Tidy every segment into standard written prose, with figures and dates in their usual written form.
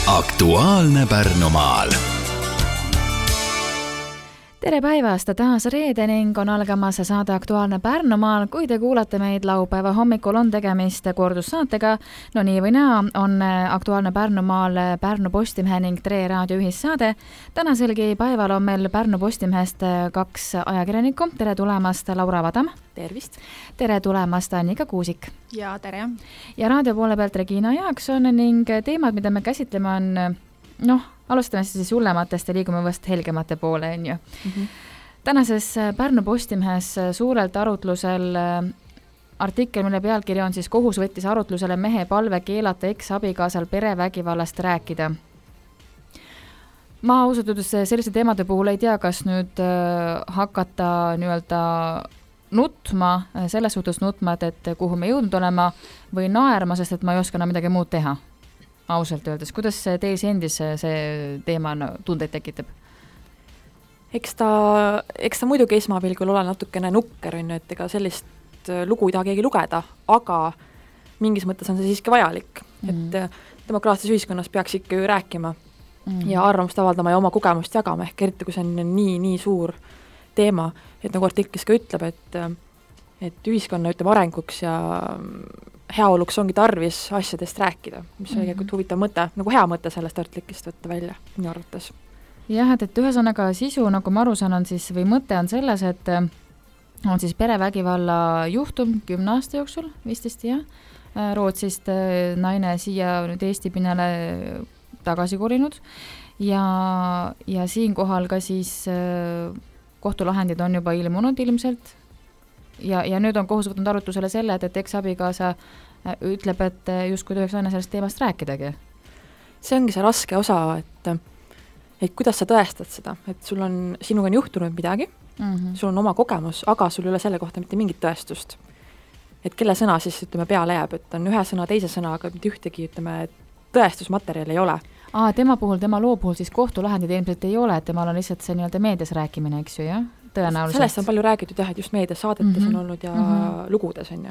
Aktuaalne Pärnumaal. Tere päevast, taas reede ning on algamas saade Aktuaalne Pärnumaal. Kui te kuulate meid laupäeva hommikul, on tegemist kordussaatega. No nii või naa on Aktuaalne Pärnumaal Pärnu Postimehe ning Tre Raadio ühissaade. Tänaselgi päeval on meil Pärnu Postimehest 2 ajakirjanikku. Tere tulemast, Laura Vadam. Tervist. Tere tulemast, Annika Kuusik. Ja tere. Ja raadio poole pealt Regina Jaakson ning teemad, mida me käsitleme on, alustame siis hullematest ja liigume vast helgemate poole, on ju. Tänases Pärnu Postimehes suurelt arutlusel artikkel, mille pealkiri on siis kohus võttis arutlusele mehe palve keelata eks-abikaasal perevägivallast rääkida. Ma ausalt öeldes selliste teemade puhul ei tea, kas nüüd hakata nii-öelda nutma, selles suhtes nutma, et kuhu me jõudnud olema või naerma, sest et ma ei oska midagi muud teha. Ausalt öeldes, kuidas teis endis see teema tundeid tekitab? Eks ta muidugi esmapilgul ole natukene nukker, et ega sellist lugu ei taha keegi lugeda, aga mingis mõttes on see siiski vajalik, et demokraatses ühiskonnas peaks ikka ju rääkima ja arvamust avaldama ja oma kogemust jagama, ehk eriti kui see on nii suur teema, et nagu artiklis ka ütleb, et ühiskonna arenguks ja heaoluks ongi tarvis asjadest rääkida, mis on tegelikult huvitav mõte, nagu hea mõte sellest artiklist võtta välja, minu arvates. Jah, et ühesõnaga sisu, nagu ma aru saan, on siis, või mõte on selles, et on siis perevägivalla juhtum 10 aasta jooksul, vist jah, Rootsist naine siia nüüd Eesti pinnale tagasi kolinud ja siinkohal ka siis kohtulahendid on juba ilmunud ilmselt ja nüüd on kohus võtnud arutlusele selle, et eks-abikaasa ütleb, et justkui tohiks aina sellest teemast rääkidagi. See ongi see raske osa, et kuidas sa tõestad seda, et sinuga on juhtunud midagi, sul on oma kogemus, aga sul ei ole selle kohta mitte mingit tõestust. Et kelle sõna siis peale jääb, et on ühe sõna, teise sõna, aga mitte ühtegi tõestusmaterjali ei ole. Tema loo puhul siis kohtulahendid ilmselt ei ole, et temal on lihtsalt see nii-öelda meedias rääkimine, eks ju, jah? Tõenäoliselt. Sellest on palju räägitud, jah, et just meedias saadetes on olnud ja lugudes on ju.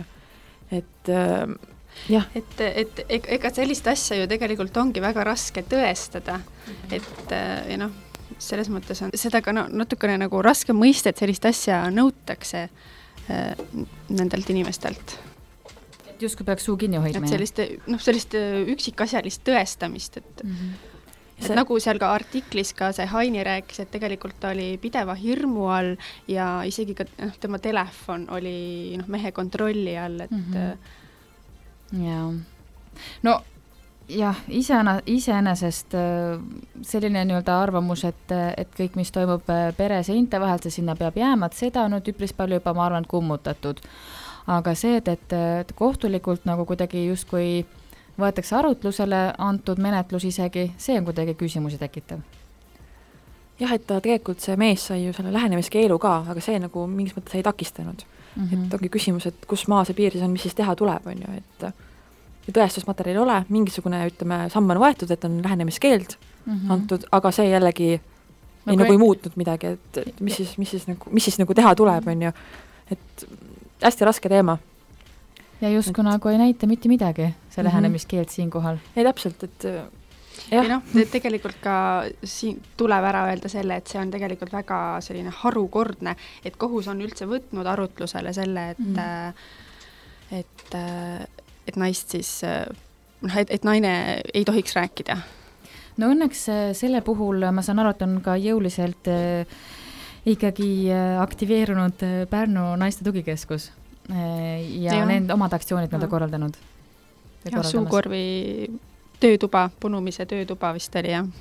Jah. Et ega sellist asja ju tegelikult ongi väga raske tõestada, et selles mõttes on seda ka natukene nagu raske mõista, et sellist asja nõutakse nendelt inimestelt. Et justkui peaks suu kinni hoidma. Et sellist üksikasjalist tõestamist, et nagu seal ka artiklis ka see Haini rääkis, et tegelikult ta oli pideva hirmu all ja isegi ka tema telefon oli mehe kontrolli all, et Jaa. No jah, iseenesest selline nii-öelda arvamus, et kõik, mis toimub pere seinte vahel, see sinna peab jääma, et seda on üpris palju juba, ma arvan, kummutatud. Aga see, et kohtulikult nagu kuidagi justkui võetakse arutlusele antud menetlus isegi, see on kuidagi küsimusi tekitav. Jah, et tegelikult see mees sai ju selle lähenemiskeelu ka, aga see nagu mingis mõttes ei takistanud. Et ongi küsimus, et kus maa see piir siis on, mis siis teha tuleb, on ju, et tõestusmaterjali ei ole, mingisugune, samm on võetud, et on lähenemiskeeld antud, aga see jällegi ei muutnud midagi, et mis siis nagu teha tuleb, on ju, et hästi raske teema. Ja justkui nagu ei näita mitte midagi, see lähenemiskeeld siinkohal. Ei täpselt, et tegelikult ka siin tuleb ära öelda selle, et see on tegelikult väga selline harukordne, et kohus on üldse võtnud arutlusele selle, et naist siis, et naine ei tohiks rääkida. No õnneks selle puhul ma saan aru, et on ka jõuliselt ikkagi aktiveerunud Pärnu naiste tugikeskus ja need omad aktsioonid nad on korraldanud. Suukorvi töötuba, punumise töötuba vist oli, jah.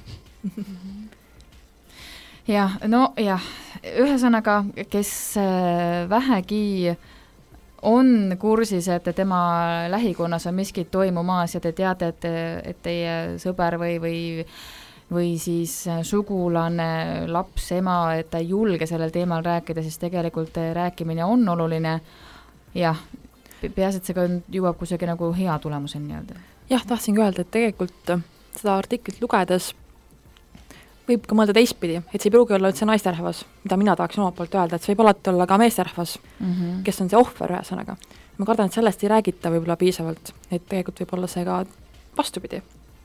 Jah, ühesõnaga, kes vähegi on kursis, et tema lähikonnas on miskit toimumas ja te teate, et teie sõber või siis sugulane, laps, ema, et ta ei julge sellel teemal rääkida, siis tegelikult rääkimine on oluline. Jah, peas, et see ka jõuab kusagi nagu hea tulemuseni nii-öelda. Jah, tahtsingi öelda, et tegelikult seda artiklit lugedes võib ka mõelda teistpidi, et see ei pruugi olla üldse naisterahvas, mida mina tahaksin omalt poolt öelda, et see võib alati olla ka meesterahvas, kes on see ohver ühesõnaga. Ma kardan, et sellest ei räägita võib-olla piisavalt, et tegelikult võib olla see ka vastupidi.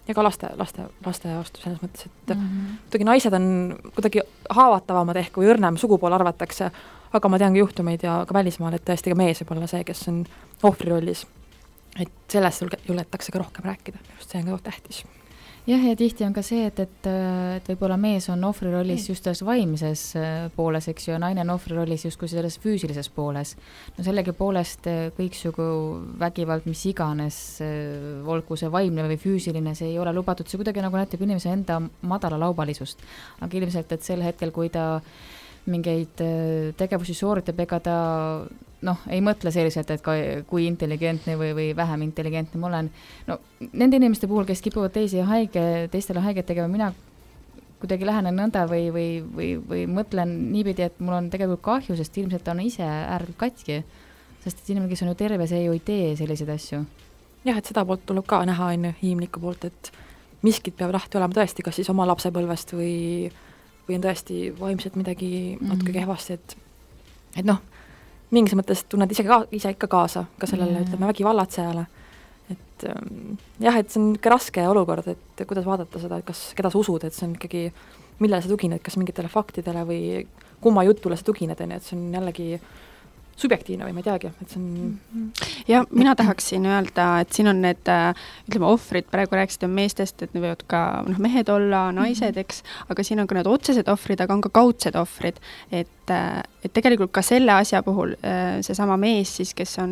ja ka laste vastu selles mõttes, et kuidagi naised on kuidagi haavatavamad ehk või õrnem sugupool arvatakse, aga ma tean ka juhtumeid ja ka välismaal, et tõesti ka mees võib olla see, kes on ohvri rollis. Et sellest julgetakse ka rohkem rääkida, just see on ka tähtis. Jah, ja tihti on ka see, et võib-olla mees on ohvri rollis just selles vaimses pooles, eks ju, ja naine on ohvri rollis just kui selles füüsilises pooles. No sellegi poolest kõiksugu vägivald, mis iganes, olgu see vaimne või füüsiline, see ei ole lubatud, see kuidagi nagu näitab inimese enda madala laubalisust. Aga ilmselt, et sel hetkel, kui ta mingeid tegevusi sooritab, ega ta ei mõtle selliselt, et kui intelligentne või vähem intelligentne ma olen. No, nende inimeste puhul, kes kipuvad teistele haiget tegema, mina kuidagi lähenen nõnda või mõtlen niipidi, et mul on tegelikult kahju, sest ilmselt ta on ise ääretult katki. Sest et inimene, kes on ju terve, see ju ei tee selliseid asju. Jah, et seda poolt tuleb ka näha inimliku poolt, et miskid peab lahti olema tõesti, kas siis oma lapsepõlvest või on tõesti vaimselt midagi natuke kehvasti, et mingis mõttes tunned ise ikka kaasa ka sellele, ütleme, vägivallatsejale. Et jah, et see on ikka raske olukord, et kuidas vaadata seda, et keda sa usud, et see on ikkagi, millele sa tugined, kas mingitele faktidele või kumma jutule sa tugined, et see on jällegi subjektiivne või ma ei teagi, et see on... Ja mina tahaksin öelda, et siin on need, ütleme, ohvrid, praegu rääkisite meestest, et need võivad ka mehed olla, naised, eks, aga siin on ka need otsesed ohvrid, aga on ka kaudsed ohvrid, et tegelikult ka selle asja puhul seesama mees siis,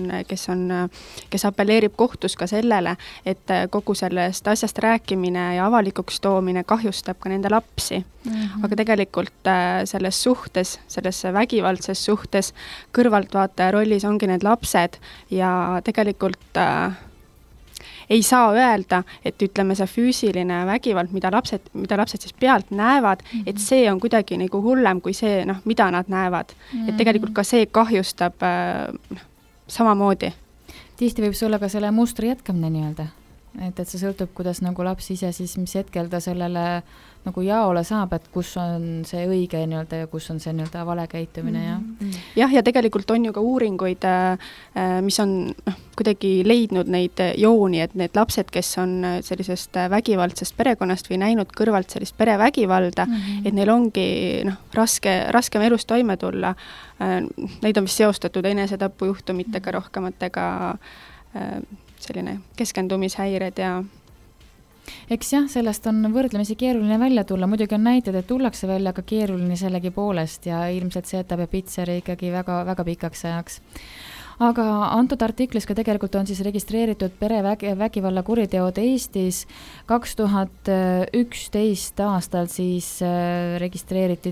kes apelleerib kohtus ka sellele, et kogu sellest asjast rääkimine ja avalikuks toomine kahjustab ka nende lapsi. Aga tegelikult selles suhtes, selles vägivaldses suhtes kõrvaltvaataja rollis ongi need lapsed ja tegelikult ei saa öelda, et ütleme see füüsiline vägivald, mida lapsed siis pealt näevad, et see on kuidagi nagu hullem kui see, mida nad näevad. Et tegelikult ka see kahjustab samamoodi. Tihti võib see olla ka selle mustri jätkamine nii-öelda. Et see sõltub, kuidas nagu laps ise siis, mis hetkel ta sellele nagu jaole saab, et kus on see õige nii-öelda ja kus on see nii-öelda vale käitumine. Jah, ja tegelikult on ju ka uuringuid, mis on kuidagi leidnud neid jooni, et need lapsed, kes on sellisest vägivaldsest perekonnast või näinud kõrvalt sellist perevägivalda, et neil ongi raskem elus toime tulla. Neid on vist seostatud enesetapujuhtumitega rohkematega selline keskendumishäired ja eks jah, sellest on võrdlemisi keeruline välja tulla, muidugi on näited, et tullakse välja ka keeruline sellegi poolest ja ilmselt see jätab pitseri ikkagi väga, väga pikaks ajaks. Aga antud artiklis ka tegelikult on siis registreeritud perevägivalla kuriteod Eestis 2011 aastal siis registreeriti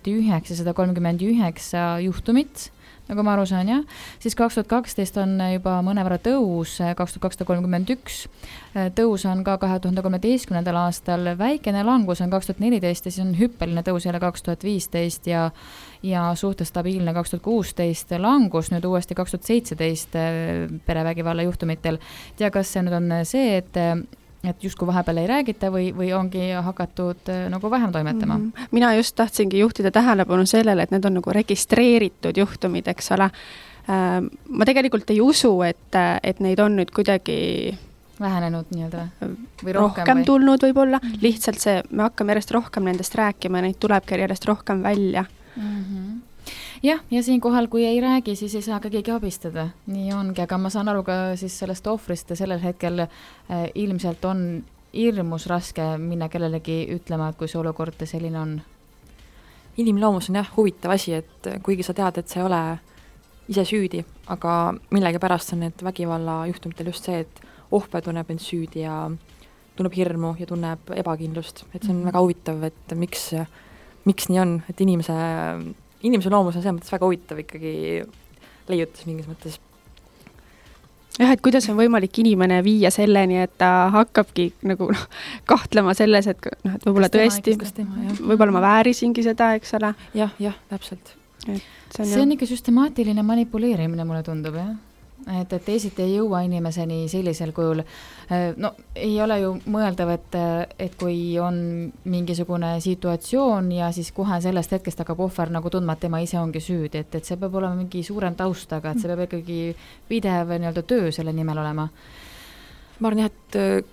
1939 juhtumit, nagu ma aru saan, jah. Siis 2012 on juba mõnevõrra tõus, 2231. Tõus on ka 2013. aastal, väikene langus on 2014 ja siis on hüppeline tõus jälle 2015 ja suhtes stabiilne 2016 langus, nüüd uuesti 2017 perevägivalla juhtumitel. Tea, kas see nüüd on see, et justkui vahepeal ei räägita või ongi hakatud nagu vähem toimetama? Mina just tahtsingi juhtida tähelepanu sellele, et need on nagu registreeritud juhtumid, eks ole. Ma tegelikult ei usu, et neid on nüüd kuidagi vähenenud nii-öelda või rohkem tulnud võib-olla. Lihtsalt see, me hakkame järjest rohkem nendest rääkima, neid tulebki järjest rohkem välja. Jah, ja siinkohal, kui ei räägi, siis ei saa ka keegi abistada. Nii ongi, aga ma saan aru ka siis sellest ohvrist ja sellel hetkel ilmselt on hirmus raske minna kellelegi ütlema, et kui see olukord selline on. Inimloomus on jah huvitav asi, et kuigi sa tead, et see ei ole ise süüdi, aga millegi pärast on need vägivalla juhtumitel just see, et ohver tunneb end süüdi ja tunneb hirmu ja tunneb ebakindlust. Et see on väga huvitav, et miks nii on, et inimese loomus on see mõttes väga huvitav ikkagi leiutas mingis mõttes. Jah, et kuidas on võimalik inimene viia selleni, et ta hakkabki nagu kahtlema selles, et võib-olla tõesti, võib-olla ma väärisingi seda, eks ole. Jah, täpselt. See on ikka süstemaatiline manipuleerimine, mulle tundub, jah? Et teisiti ei jõua inimeseni sellisel kujul. No ei ole ju mõeldav, et kui on mingisugune situatsioon ja siis kohe sellest hetkest hakkab ohver nagu tundma, et tema ise ongi süüdi, et see peab olema mingi suurem taustaga, et see peab ikkagi pidev nii-öelda töö selle nimel olema. Ma arvan jah, et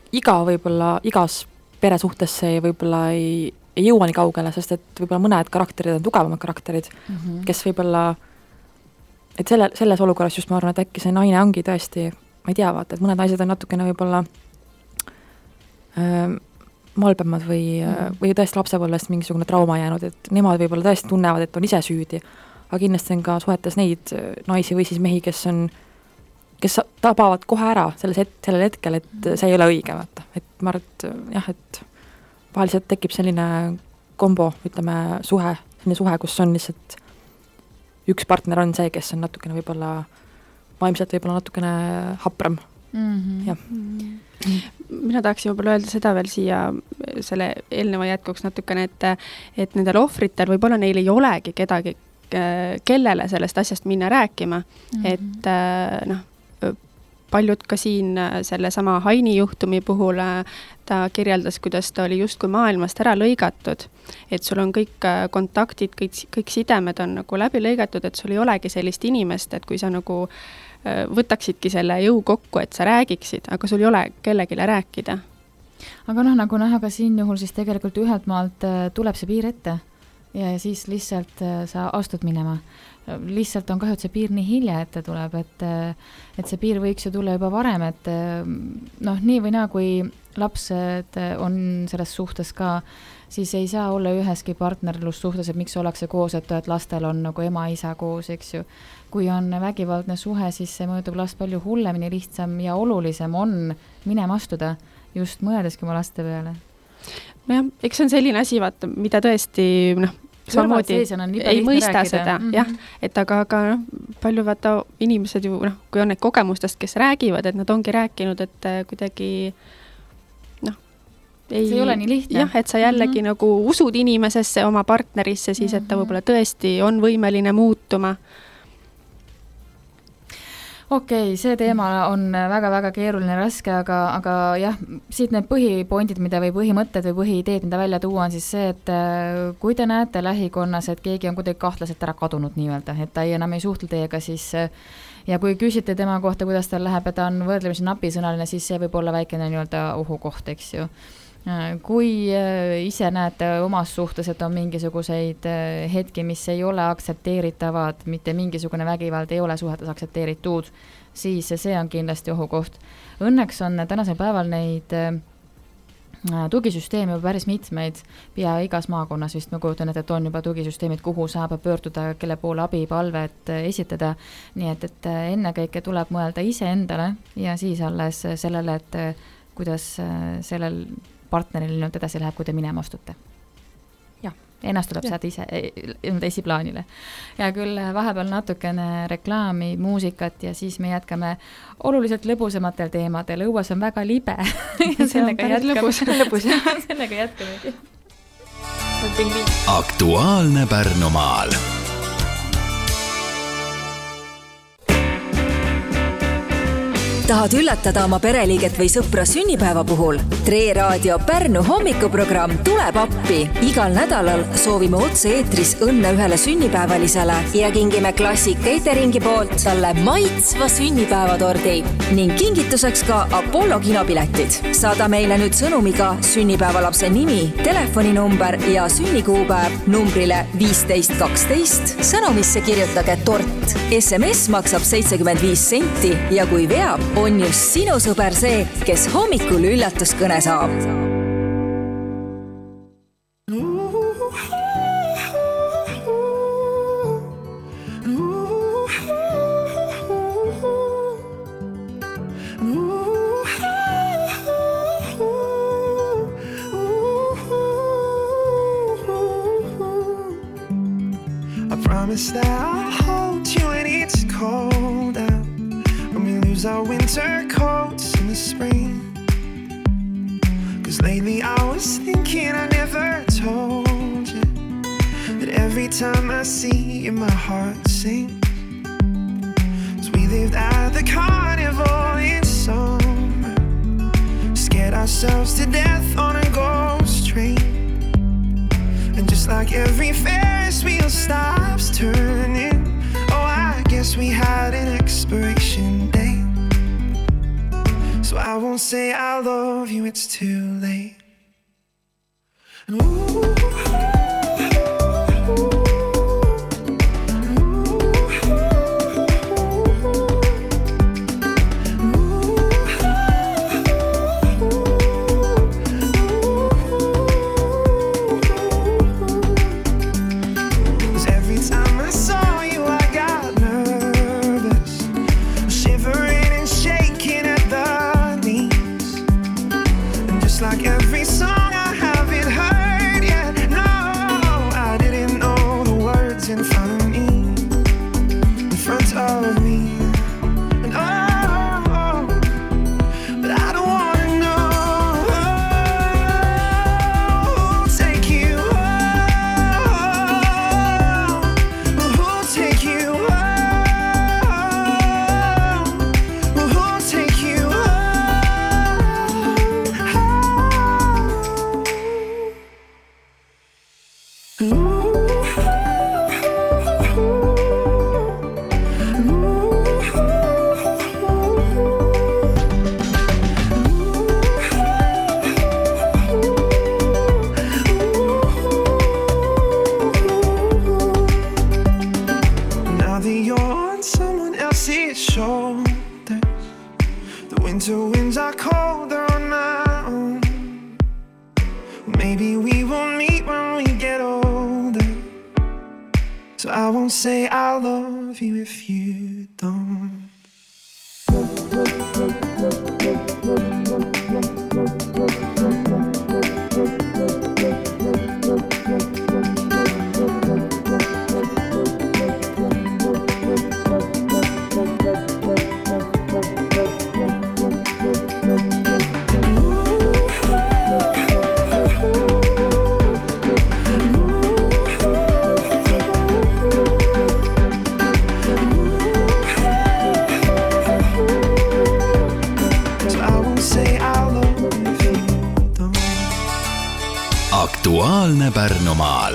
igas peresuhtes see võib-olla ei jõua nii kaugele, sest et võib-olla mõned karakterid on tugevamad karakterid, kes võib-olla, et selles olukorras just ma arvan, et äkki see naine ongi tõesti, ma ei tea, vaata, et mõned naised on natukene võib-olla malbemad või tõesti lapsepõlvest mingisugune trauma jäänud, et nemad võib-olla tõesti tunnevad, et on ise süüdi, aga kindlasti on ka suhetes neid naisi või siis mehi, kes tabavad kohe ära sellel hetkel, et see ei ole õige, vaata. Et ma arvan, et jah, et vaheliselt tekib selline kombo, ütleme, selline suhe, kus on lihtsalt üks partner on see, kes on natukene võib-olla vaimselt võib-olla natukene hapram. Jah. Mina tahaksin võib-olla öelda seda veel siia selle eelneva jätkuks natukene, et nendel ohvritel võib-olla neil ei olegi kedagi, kellele sellest asjast minna rääkima, et paljud ka siin selle sama Haini juhtumi puhul ta kirjeldas, kuidas ta oli justkui maailmast ära lõigatud, et sul on kõik kontaktid, kõik sidemed on nagu läbi lõigatud, et sul ei olegi sellist inimest, et kui sa nagu võtaksidki selle jõu kokku, et sa räägiksid, aga sul ei ole kellegile rääkida. Aga nagu näha ka siin juhul, siis tegelikult ühelt maalt tuleb see piir ette ja siis lihtsalt sa astud minema. Lihtsalt on kahju, et see piir nii hilja ette tuleb, et see piir võiks ju tulla juba varem, et nii või naa, kui lapsed on selles suhtes ka, siis ei saa olla üheski partnerlussuhtes, et miks ollakse koos, et lastel on nagu ema-isa koos, eks ju. Kui on vägivaldne suhe, siis see mõjutab last palju hullemini, lihtsam ja olulisem on minema astuda, just mõeldeski oma laste peale. Jah, eks see on selline asi, vaata, mida tõesti, samamoodi ei mõista seda, jah, et aga palju vaata inimesed ju, kui on need kogemustest, kes räägivad, et nad ongi rääkinud, et kuidagi see ei ole nii lihtne. Jah, et sa jällegi nagu usud inimesesse, oma partnerisse, siis et ta võib-olla tõesti on võimeline muutuma. Okei, see teema on väga-väga keeruline raske, aga jah, siit need põhipointid, mida või põhimõtted või põhiideed, mida välja tuua on siis see, et kui te näete lähikonnas, et keegi on kuidagi kahtlaselt ära kadunud nii-öelda, et ta enam ei suhtle teiega, siis ja kui küsite tema kohta, kuidas tal läheb ja ta on võrdlemisi napisõnaline, siis see võib olla väikene nii-öelda ohukoht, eks ju. Kui ise näete omas suhtes, et on mingisuguseid hetki, mis ei ole aktsepteeritavad, mitte mingisugune vägivald ei ole suhetes aktsepteeritud, siis see on kindlasti ohukoht. Õnneks on tänasel päeval neid tugisüsteemi juba päris mitmeid, pea igas maakonnas vist ma kujutan, et on juba tugisüsteemid, kuhu saab pöörduda, kelle poole abipalvet esitada. Nii et ennekõike tuleb mõelda ise endale ja siis alles sellele, et kuidas sellel partneril nüüd edasi läheb, kui te minema astute. Ja. Ennast tuleb saada ise esiplaanile. Ja küll vahepeal natukene reklaami, muusikat ja siis me jätkame oluliselt lõbusematel teemadel. Õues on väga libe. Sellega jätkame. Aktuaalne Pärnumaal. Tahad üllatada oma pereliiget või sõpra sünnipäeva puhul? Tre Raadio Pärnu hommikuprogramm tuleb appi. Igal nädalal soovime otse-eetris õnne ühele sünnipäevalisele ja kingime Classic Cateringi poolt talle maitsva sünnipäevatordi ning kingituseks ka Apollo kinopiletid. Saada meile nüüd sõnumiga sünnipäevalapse nimi, telefoninumber ja sünnikuupäev numbrile 1512. Sõnumisse kirjutage tort. SMS maksab 75 senti ja kui veab, on just sinu sõber see, kes hommikul üllatuskõne saab. I promise that I'll hold you when it's cold out. Our winter coats in the spring. 'Cause lately I was thinking I never told you that every time I see you my heart sinks. 'Cause we lived at the carnival in summer, scared ourselves to death on a ghost train. And just like every Ferris wheel stops turning, oh I guess we had an expiration date. So I won't won't say I love you, it's too late. And ooh, like every song I haven't heard yet. No, I didn't know the words in front of me, in front of me. And oh, but I don't wanna know who'll take you home, who'll take you home, who'll take you home. Now that you're on someone else's shoulders, the winter winds are colder on my own. Maybe we will meet when we get older, so I won't say I love you if you don't. Aktuaalne Pärnumaal.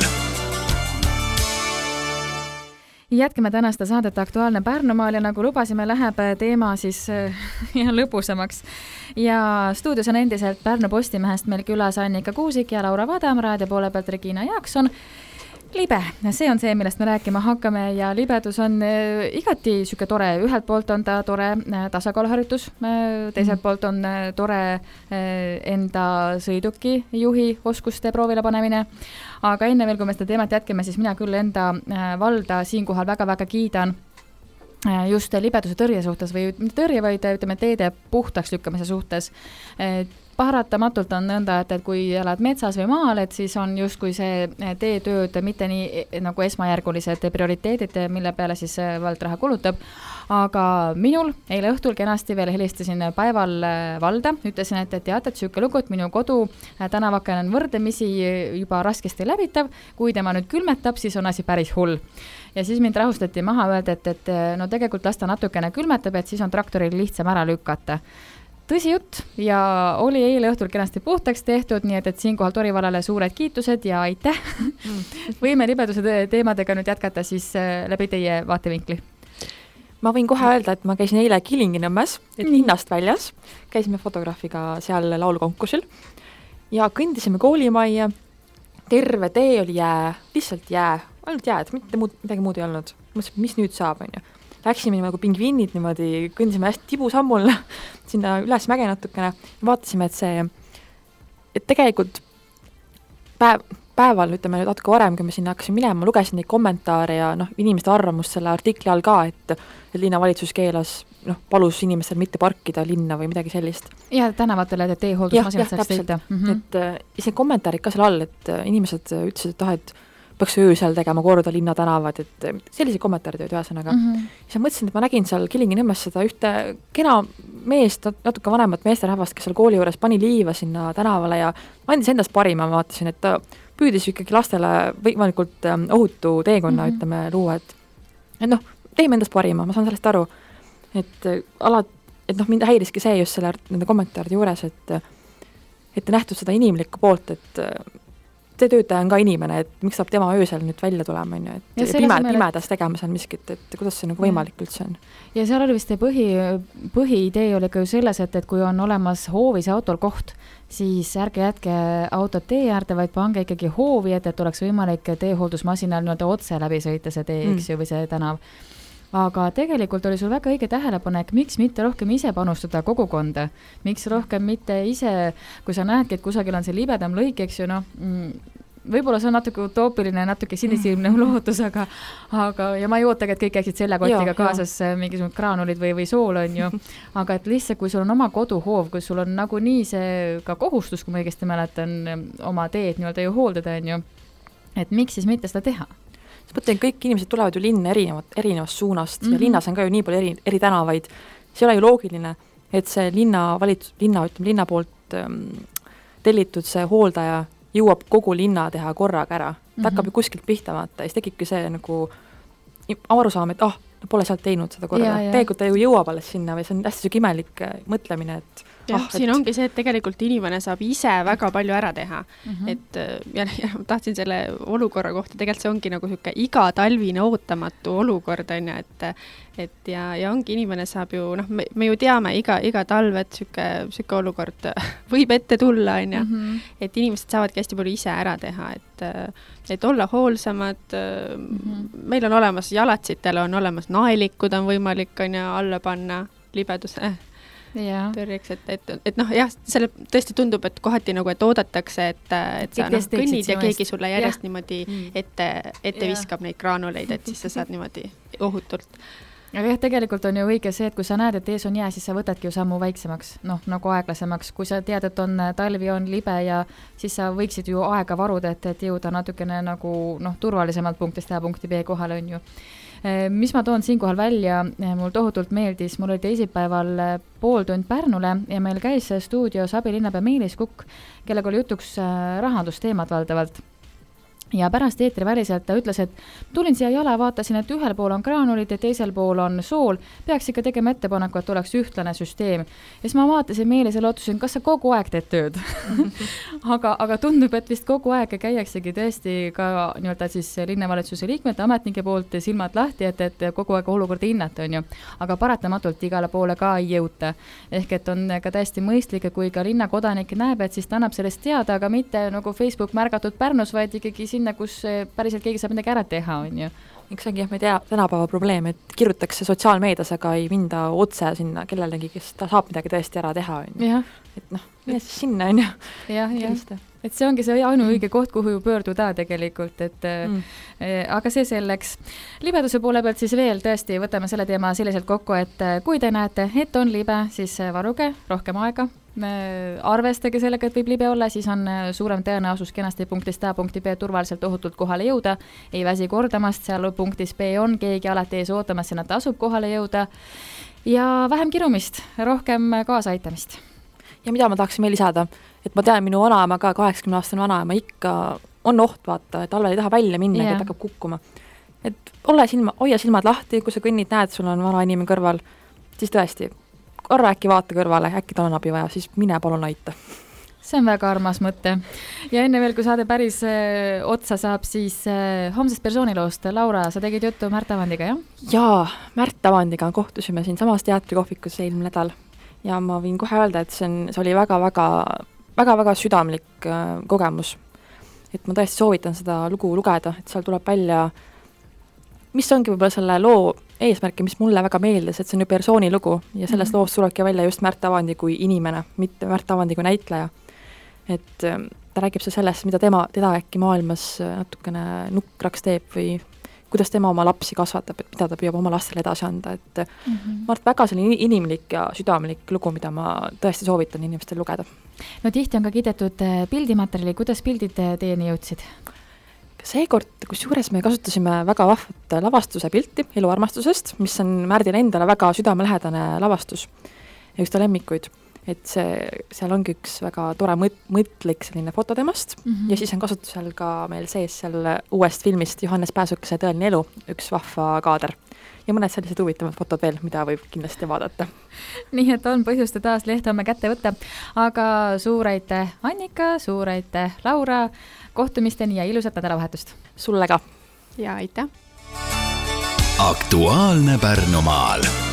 Jätkame tänasta saadet Aktuaalne Pärnumaal ja nagu lubasime, läheb teema siis lõbusamaks. Ja stuudios on endiselt Pärnu Postimehest meil külas Annika Kuusik ja Laura Vadam, raadio poole pealt Regina Jaakson. Libe, see on see, millest me rääkima hakkame ja libedus on igati süke tore. Ühelt poolt on ta tore tasakaaluharjutus, teiselt poolt on tore enda sõiduki juhi oskuste proovile panemine. Aga enne veel, kui me seda teemat jätkame, siis mina küll enda valda siinkohal väga-väga kiidan just libeduse tõrje suhtes või tõrje, vaid ütleme teede puhtaks lükkamise suhtes. Paratamatult on nõnda, et kui elad metsas või maal, et siis on justkui see teetööd mitte nii nagu esmajärgulised prioriteedid, mille peale siis vald raha kulutab. Aga minul eile õhtul kenasti veel helistasin päeval valda, ütlesin, et teate, et süüke lugu, et minu kodu tänavaken on võrdlemisi juba raskesti läbitav, kui tema nüüd külmetab, siis on asi päris hull. Ja siis mind rahustati maha öelda, et no tegelikult lasta natukene külmetab, et siis on traktoril lihtsam ära lükata. Tõsi jutt ja oli eile õhtul kenasti puhtaks tehtud, nii et siinkohal Tori vallale suured kiitused ja aitäh. Võime libeduse teemadega nüüd jätkata siis läbi teie vaatevinkli. Ma võin kohe öelda, et ma käisin eile Kilingi-Nõmmes, et linnast väljas. Käisime fotograafiga seal laulukonkursil ja kõndisime koolimajja. Terve tee oli jää, lihtsalt jää, ainult jääd, midagi muud ei olnud. Mõtlesin, mis nüüd saab, on ju. Läksime nagu pingviinid niimoodi, kõndisime hästi tibusammul sinna üles mäge natukene ja vaatasime, et tegelikult päeval, ütleme nüüd natuke varem, kui me sinna hakkasime minema, lugesin neid kommentaare ja inimeste arvamust selle artikli all ka, et linnavalitsus keelas, palus inimestel mitte parkida linna või midagi sellist. Ja tänavatele, et teehooldusmasinad saaks sõita. Et see kommentaarid ka seal all, et inimesed ütlesid, et peaks öösel tegema korda linna tänavad, et sellised kommentaarid olid ühesõnaga. Siis ma mõtlesin, et ma nägin seal Kilingi-Nõmmes seda ühte kena meest, natuke vanemat meesterahvast, kes seal kooli juures pani liiva sinna tänavale ja andis endast parima, ma vaatasin, et ta püüdis ikkagi lastele võimalikult ohutu teekonna, ütleme, luua, et teeme endast parima, ma saan sellest aru. Et mind häiriski see just selle nende kommentaaride juures, et nähtud seda inimlikku poolt, et see töötaja on ka inimene, et miks saab tema öösel nüüd välja tulema, on ju, et pimedas tegema seal miskit, et kuidas see nagu võimalik üldse on. Ja seal oli vist põhiidee oli ka ju selles, et kui on olemas hoovis autol koht, siis ärge jätke autot tee äärde, vaid pange ikkagi hoovi, et oleks võimalik teehooldusmasinal nii-öelda otse läbi sõita see tee, eks ju, või see tänav. Aga tegelikult oli sul väga õige tähelepanek, miks mitte rohkem ise panustada kogukonda, miks rohkem mitte ise, kui sa näedki, et kusagil on see libedam lõik, eks ju, võib-olla see on natuke utoopiline, natuke sinisilmne lootus, aga ja ma ei ootagi, et kõik käiksid selle kotiga kaasas mingisugune graanulid või sool on ju, aga et lihtsalt, kui sul on oma koduhoov, kui sul on nagunii see ka kohustus, kui ma õigesti mäletan, oma teed nii-öelda ju hooldada on ju, et miks siis mitte seda teha? Mõtlen, kõik inimesed tulevad ju linna erinevast suunast ja linnas on ka ju nii palju eri tänavaid. See ei ole ju loogiline, et see linna poolt tellitud see hooldaja jõuab kogu linna teha korraga ära. Ta hakkab ju kuskilt pihta vaata ja siis tekibki see nagu arusaam, et pole sealt teinud seda korraga. Tegelikult ta ju jõuab alles sinna või see on hästi imelik mõtlemine, et siin ongi see, et tegelikult inimene saab ise väga palju ära teha. Et ja tahtsin selle olukorra kohta, tegelikult see ongi nagu siuke iga talvine ootamatu olukord on ju, et ja ongi inimene saab ju, me ju teame iga talv, et siuke olukord võib ette tulla on ju, et inimesed saavadki hästi palju ise ära teha, et olla hoolsamad. Meil on olemas jalatsitele, on olemas naelikud, on võimalik on ju alla panna libeduse tõrjeks, et jah, selle tõesti tundub, et kohati nagu, et oodatakse, et sa kõnnid ja keegi sulle järjest niimoodi ette viskab neid graanuleid, et siis sa saad niimoodi ohutult. Aga jah, tegelikult on ju õige see, et kui sa näed, et ees on jää, siis sa võtadki ju sammu väiksemaks, nagu aeglasemaks. Kui sa tead, et on talvi on libe ja siis sa võiksid ju aega varuda, et jõuda natukene nagu turvalisemalt punktist A punkti B kohale on ju. Mis ma toon siinkohal välja, mul tohutult meeldis, mul oli teisipäeval pool tund Pärnule ja meil käis stuudios abilinnapea Meelis Kukk, kellega oli jutuks rahandusteemad valdavalt. Ja pärast eetriväliselt ta ütles, et tulin siia jala, vaatasin, et ühel pool on graanulid ja teisel pool on sool, peaks ikka tegema ettepaneku, et oleks ühtlane süsteem. Ja siis ma vaatasin Meelisele, otsusin, kas sa kogu aeg teed tööd? aga tundub, et vist kogu aeg käiaksegi tõesti ka nii-öelda siis linnavalitsuse liikmete, ametnike poolt silmad lahti, et kogu aeg olukorda hinnata on ju. Aga paratamatult igale poole ka ei jõuta. Ehk et on ka täiesti mõistlik, kui ka linnakodanik näeb, et siis ta annab sellest teada, aga mitte nagu Facebook märgatud Pärnus, vaid ikkagi sinna, kus päriselt keegi saab midagi ära teha, on ju. Eks ongi, me tea tänapäeva probleem, et kirjutakse sotsiaalmeedias, aga ei minda otse sinna kellelegi, kes ta saab midagi tõesti ära teha, on ju. Et mine siis sinna, on ju. Jah. Et see ongi see ainuõige koht, kuhu pöörduda tegelikult, aga see selleks. Libeduse poole pealt siis veel tõesti võtame selle teema selliselt kokku, et kui te näete, et on libe, siis varuge rohkem aega. Arvestage sellega, et võib libe olla, siis on suurem tõenäosus kenasti punktist A punkti B turvaliselt ohutult kohale jõuda. Ei väsi kordamast, seal punktis B on keegi alati ees ootamas, sinna tasub kohale jõuda. Ja vähem kirumist, rohkem kaasaitamist. Ja mida ma tahaksin veel lisada, et ma tean minu vanaema ka 80-aastane vanaema ikka on oht vaata, et talvel ei taha välja minna, et hakkab kukkuma. Et hoia silmad lahti, kui sa kõnnid, näed, sul on vana inimene kõrval, siis tõesti, korra äkki vaata kõrvale, äkki tal on abi vaja, siis mine palun aita. See on väga armas mõte. Ja enne veel, kui saade päris otsa saab, siis homsest persooniloost. Laura, sa tegid juttu Märt Avandiga, jah? Jaa, Märt Avandiga kohtusime siin samas teatrikohvikus eelmine nädal. Ja ma võin kohe öelda, et see oli väga südamlik kogemus. Et ma tõesti soovitan seda lugu lugeda, et seal tuleb välja, mis ongi võib-olla selle loo eesmärki, mis mulle väga meeldis, et see on ju persooni lugu ja sellest loost tulebki välja just Märt Avandi kui inimene, mitte Märt Avandi kui näitleja. Et ta räägib sellest, mida teda äkki maailmas natukene nukraks teeb või kuidas tema oma lapsi kasvatab, et mida ta püüab oma lastele edasi anda, et ma arvan, väga selline inimlik ja südamlik lugu, mida ma tõesti soovitan inimestel lugeda. No tihti on ka kiidetud pildimaterjali, kuidas pildid teieni jõudsid? Seekord, kusjuures me kasutasime väga vahvat lavastuse pilti Eluarmastusest, mis on Märdile endale väga südamelähedane lavastus ja üks ta lemmikuid. Et seal ongi üks väga tore mõtlik selline foto temast ja siis on kasutusel ka meil sees seal uuest filmist Johannes Pääsukese Tõeline elu, üks vahva kaader. ja mõned sellised huvitavad fotod veel, mida võib kindlasti vaadata. Nii et on põhjuste taas leht homme kätte võtta, aga suur aitäh Annika, suur aitäh Laura, kohtumisteni ja ilusat nädalavahetust! Sulle ka! Ja aitäh! Aktuaalne Pärnumaal.